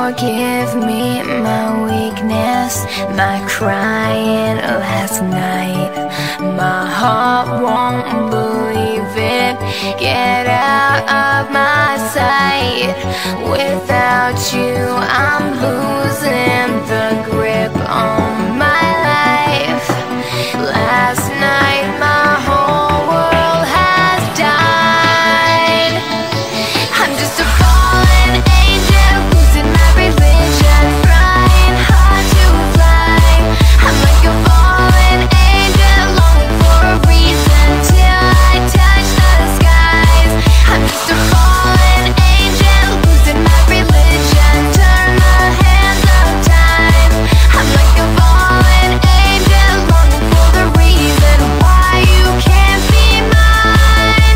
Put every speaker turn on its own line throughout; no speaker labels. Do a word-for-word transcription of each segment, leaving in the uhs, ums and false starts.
forgive me my weakness, my crying last night. My heart won't believe it. Get out of my sight. Without you, I'm losing the grip on my life. Last night, my whole world has died. I'm just a fallen angel, losing my religion, trying hard to fly. I'm like a fallen angel, longing for a reason till I touch the skies. I'm just a fallen angel, losing my religion, turn the hands of time. I'm like a fallen angel, longing for the reason why you can't be mine.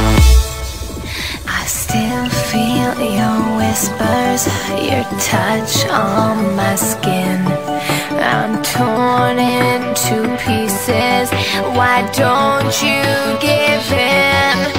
I still feel your whispers, your touch on my skin. I'm torn into pieces. Why don't you give in?